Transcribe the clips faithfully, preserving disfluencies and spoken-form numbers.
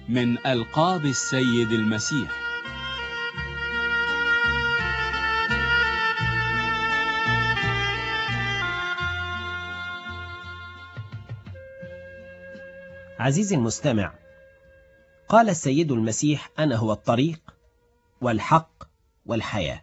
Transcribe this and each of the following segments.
من ألقاب السيد المسيح. عزيزي المستمع، قال السيد المسيح: أنا هو الطريق والحق والحياة.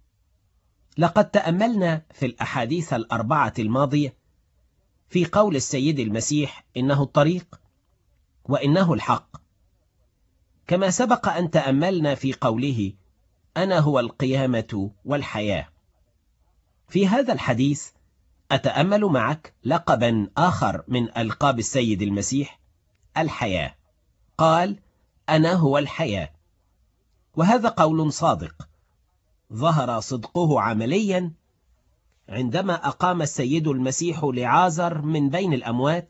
لقد تأملنا في الأحاديث الأربعة الماضية في قول السيد المسيح إنه الطريق وإنه الحق، كما سبق أن تأملنا في قوله: أنا هو القيامة والحياة. في هذا الحديث أتأمل معك لقبا آخر من ألقاب السيد المسيح: الحياة. قال: أنا هو الحياة، وهذا قول صادق ظهر صدقه عمليا عندما أقام السيد المسيح لعازر من بين الأموات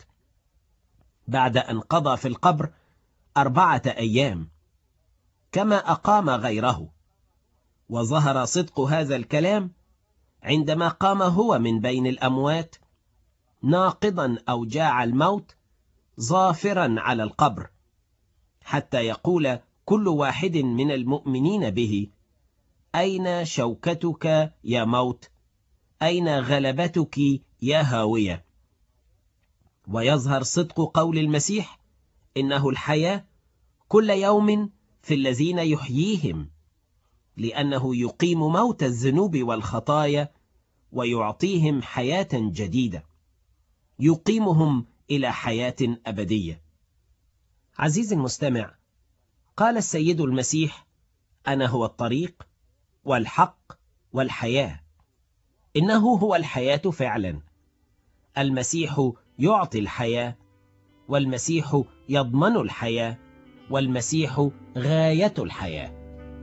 بعد أن قضى في القبر أربعة أيام، كما أقام غيره. وظهر صدق هذا الكلام عندما قام هو من بين الأموات ناقضا أوجاع الموت ظافرا على القبر، حتى يقول كل واحد من المؤمنين به: أين شوكتك يا موت؟ أين غلبتك يا هاوية؟ ويظهر صدق قول المسيح إنه الحياة كل يوم في الذين يحييهم، لأنه يقيم موت الذنوب والخطايا ويعطيهم حياة جديدة، يقيمهم إلى حياة أبدية. عزيزي المستمع، قال السيد المسيح: أنا هو الطريق والحق والحياة. إنه هو الحياة فعلا. المسيح يعطي الحياة، والمسيح يضمن الحياة، والمسيح غاية الحياة.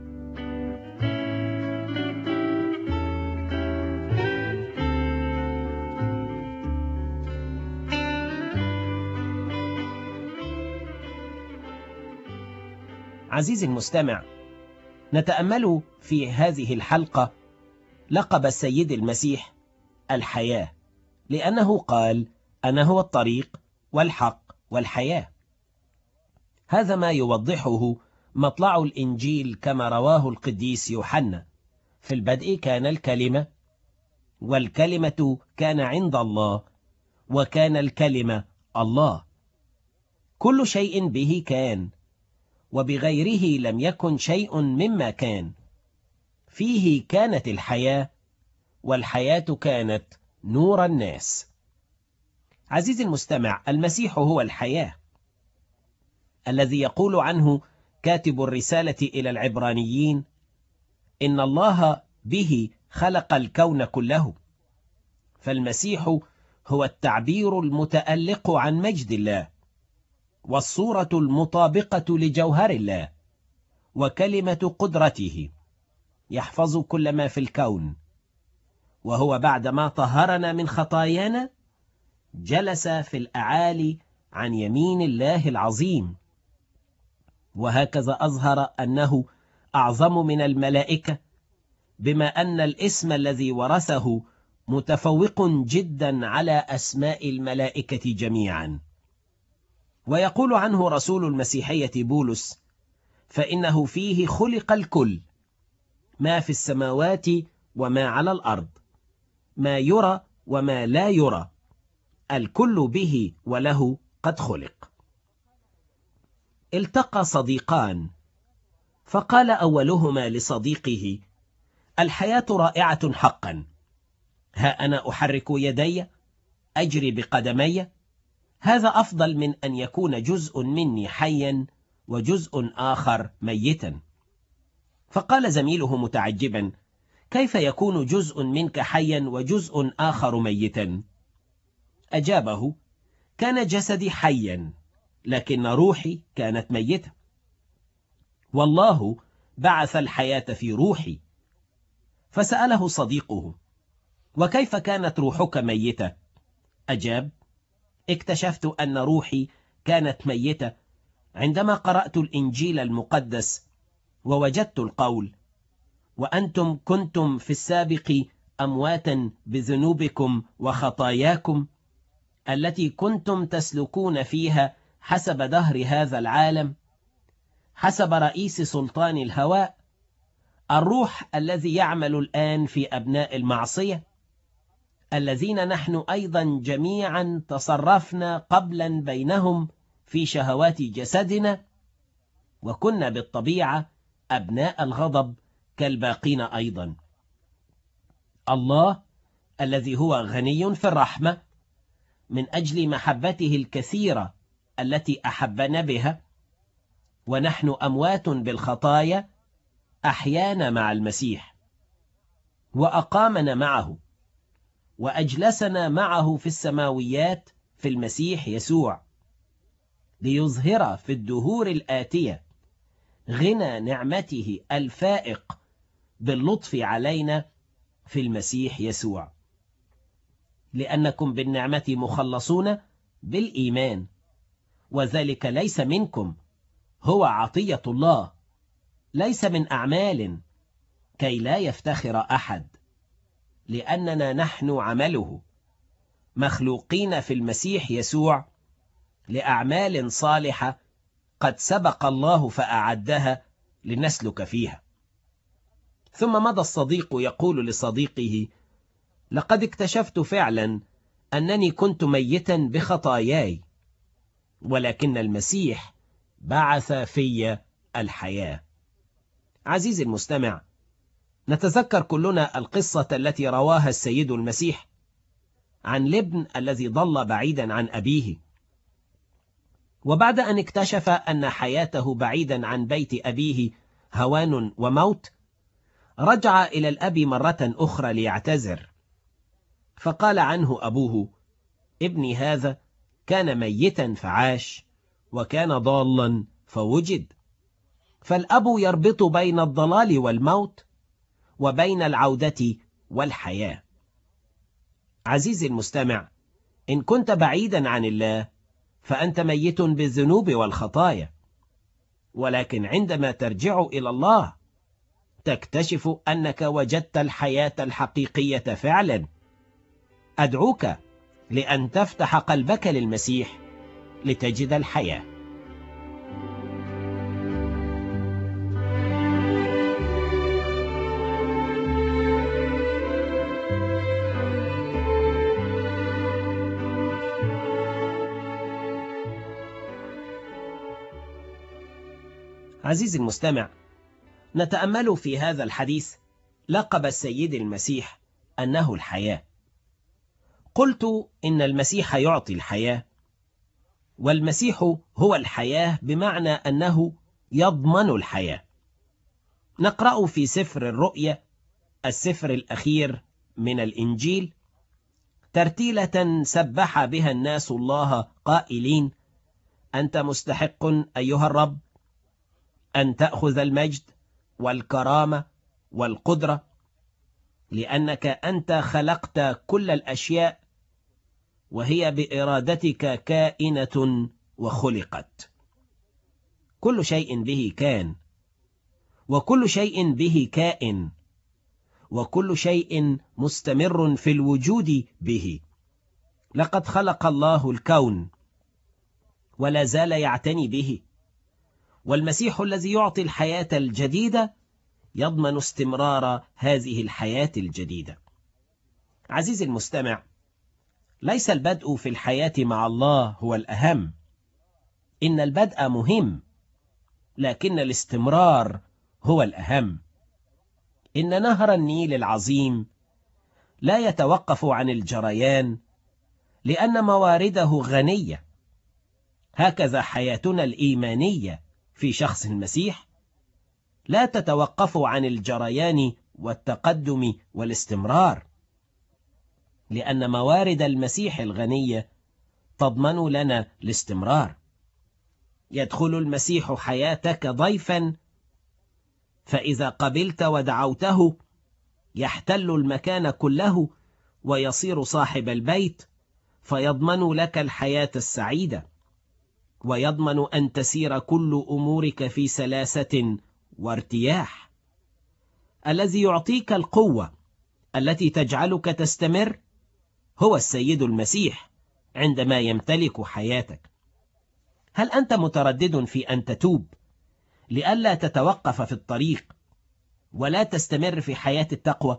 عزيزي المستمع، نتأمل في هذه الحلقة لقب السيد المسيح الحياة، لأنه قال: أنا هو الطريق والحق والحياة. هذا ما يوضحه مطلع الإنجيل كما رواه القديس يوحنا: في البدء كان الكلمة، والكلمة كان عند الله، وكان الكلمة الله. كل شيء به كان، وبغيره لم يكن شيء مما كان. فيه كانت الحياة، والحياة كانت نور الناس. عزيزي المستمع، المسيح هو الحياة الذي يقول عنه كاتب الرسالة إلى العبرانيين: إن الله به خلق الكون كله. فالمسيح هو التعبير المتألق عن مجد الله، والصورة المطابقة لجوهر الله، وكلمة قدرته، يحفظ كل ما في الكون. وهو بعدما طهرنا من خطايانا جلس في الأعالي عن يمين الله العظيم، وهكذا أظهر أنه أعظم من الملائكة، بما أن الاسم الذي ورثه متفوق جدا على أسماء الملائكة جميعا. ويقول عنه رسول المسيحية بولس: فإنه فيه خلق الكل، ما في السماوات وما على الأرض، ما يرى وما لا يرى، الكل به وله قد خلق. التقى صديقان، فقال أولهما لصديقه: الحياة رائعة حقا، ها أنا أحرك يدي، أجري بقدمي، هذا أفضل من أن يكون جزء مني حيا وجزء آخر ميتا. فقال زميله متعجبا: كيف يكون جزء منك حيا وجزء آخر ميتا؟ أجابه: كان جسدي حيا، لكن روحي كانت ميتة، والله بعث الحياة في روحي. فسأله صديقه: وكيف كانت روحك ميتة؟ أجاب: اكتشفت أن روحي كانت ميتة عندما قرأت الإنجيل المقدس ووجدت القول: وأنتم كنتم في السابق أمواتا بذنوبكم وخطاياكم التي كنتم تسلكون فيها حسب دهر هذا العالم، حسب رئيس سلطان الهواء، الروح الذي يعمل الآن في أبناء المعصية، الذين نحن أيضا جميعا تصرفنا قبلا بينهم في شهوات جسدنا، وكنا بالطبيعة أبناء الغضب كالباقين أيضا. الله الذي هو غني في الرحمة من أجل محبته الكثيرة التي أحبنا بها ونحن أموات بالخطايا، أحيانا مع المسيح وأقامنا معه وأجلسنا معه في السماويات في المسيح يسوع، ليظهر في الدهور الآتية غنى نعمته الفائق باللطف علينا في المسيح يسوع. لأنكم بالنعمة مخلصون بالإيمان، وذلك ليس منكم، هو عطية الله، ليس من أعمال، كي لا يفتخر أحد. لأننا نحن عمله، مخلوقين في المسيح يسوع لأعمال صالحة قد سبق الله فأعدها لنسلك فيها. ثم مضى الصديق يقول لصديقه: لقد اكتشفت فعلا أنني كنت ميتا بخطاياي، ولكن المسيح بعث في الحياة. عزيزي المستمع، نتذكر كلنا القصة التي رواها السيد المسيح عن الابن الذي ضل بعيدا عن أبيه، وبعد أن اكتشف أن حياته بعيدا عن بيت أبيه هوان وموت، رجع إلى الأب مرة أخرى ليعتذر، فقال عنه أبوه: ابني هذا كان ميتا فعاش، وكان ضالا فوجد. فالأب يربط بين الضلال والموت وبين العودة والحياة. عزيزي المستمع، إن كنت بعيدا عن الله فأنت ميت بالذنوب والخطايا، ولكن عندما ترجع إلى الله تكتشف أنك وجدت الحياة الحقيقية فعلا. أدعوك لأن تفتح قلبك للمسيح لتجد الحياة. عزيزي المستمع، نتأمل في هذا الحديث لقب السيد المسيح أنه الحياة. قلت إن المسيح يعطي الحياة، والمسيح هو الحياة بمعنى أنه يضمن الحياة. نقرأ في سفر الرؤيا، السفر الأخير من الإنجيل، ترتيلة سبح بها الناس الله قائلين: أنت مستحق أيها الرب أن تأخذ المجد والكرامة والقدرة، لأنك أنت خلقت كل الأشياء، وهي بإرادتك كائنة وخلقت. كل شيء به كان، وكل شيء به كائن، وكل شيء مستمر في الوجود به. لقد خلق الله الكون ولا زال يعتني به، والمسيح الذي يعطي الحياة الجديدة يضمن استمرار هذه الحياة الجديدة. عزيزي المستمع، ليس البدء في الحياة مع الله هو الأهم. إن البدء مهم، لكن الاستمرار هو الأهم. إن نهر النيل العظيم لا يتوقف عن الجريان لأن موارده غنية. هكذا حياتنا الإيمانية في شخص المسيح لا تتوقف عن الجريان والتقدم والاستمرار، لأن موارد المسيح الغنية تضمن لنا الاستمرار. يدخل المسيح حياتك ضيفا، فإذا قبلت ودعوته يحتل المكان كله ويصير صاحب البيت، فيضمن لك الحياة السعيدة، ويضمن أن تسير كل أمورك في سلاسة وارتياح. الذي يعطيك القوة التي تجعلك تستمر هو السيد المسيح عندما يمتلك حياتك. هل أنت متردد في أن تتوب لئلا تتوقف في الطريق ولا تستمر في حياة التقوى؟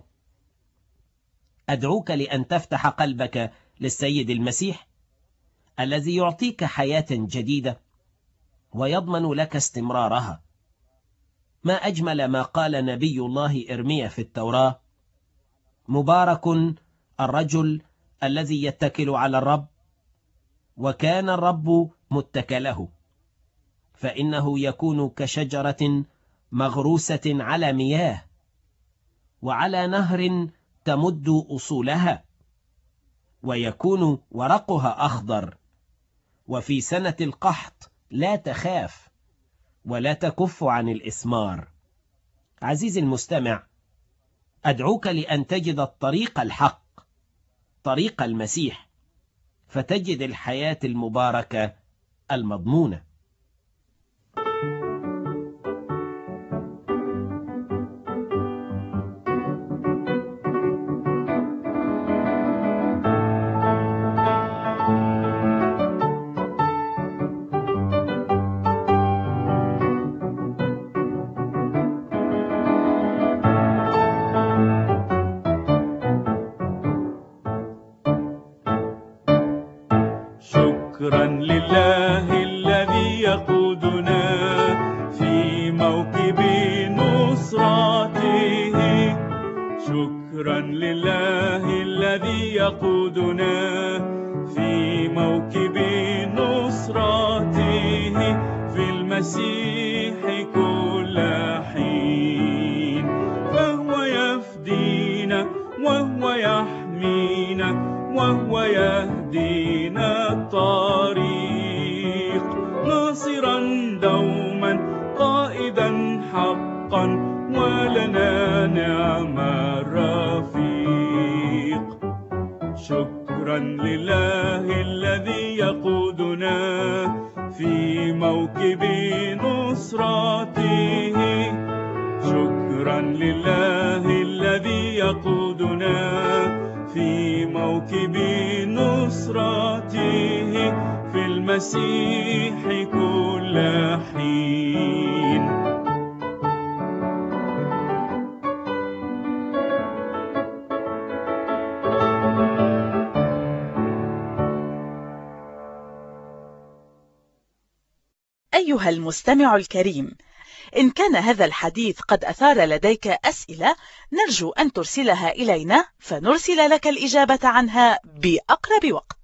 أدعوك لأن تفتح قلبك للسيد المسيح الذي يعطيك حياة جديدة ويضمن لك استمرارها. ما أجمل ما قال نبي الله إرميا في التوراة: مبارك الرجل الذي يتكل على الرب، وكان الرب متكله، فإنه يكون كشجرة مغروسة على مياه، وعلى نهر تمد أصولها، ويكون ورقها أخضر، وفي سنة القحط لا تخاف ولا تكف عن الإثمار. عزيزي المستمع، أدعوك لأن تجد الطريق الحق، طريق المسيح، فتجد الحياة المباركة المضمونة. شكرا لله الذي يقودنا في موكب نصرته، شكرا لله الذي يقودنا في موكب نصرته، في المسيح كل حين، فهو يفدينا وهو يحمينا وهو يهدينا الطريق، ناصرا دوما قائدا حقا، ولنا نعم الرفيق. شكرا لله الذي يقودنا في موكب نصرته، شكرا لله الذي يقودنا في موكب نصرته، في المسيح كل حين. أيها المستمع الكريم، إن كان هذا الحديث قد أثار لديك أسئلة، نرجو أن ترسلها إلينا فنرسل لك الإجابة عنها بأقرب وقت.